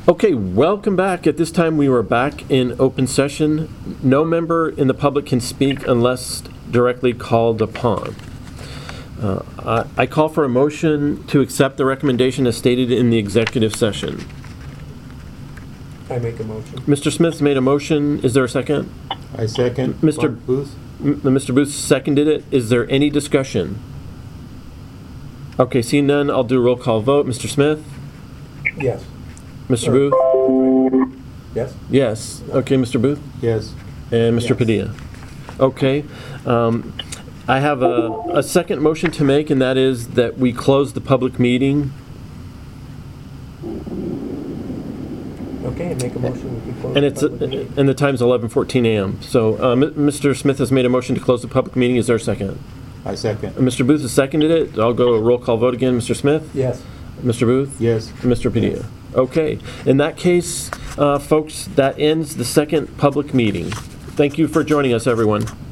Okay, welcome back. At this time, we were back in open session. No member in the public can speak unless directly called upon. I call for a motion to accept the recommendation as stated in the executive session. I make a motion. Mr. Smith's made a motion. Is there a second? I second. Mr. Mark Booth? Mr. Booth seconded it. Is there any discussion? Okay, seeing none, I'll do a roll call vote. Mr. Smith? Yes. Mr. Booth? Yes? Yes. Okay, Mr. Booth? Yes. And Mr. Yes. Padilla? Okay. I have a second motion to make, and that is that we close the public meeting. Okay, I make a motion. We close And the it's public meeting. and the time's 11:14 a.m. So Mr. Smith has made a motion to close the public meeting. Is there a second? I second. Mr. Booth has seconded it. I'll go a roll call vote again. Mr. Smith? Yes. Mr. Booth? Yes. Mr. Padilla? Okay. In that case, folks, that ends the second public meeting. Thank you for joining us, everyone.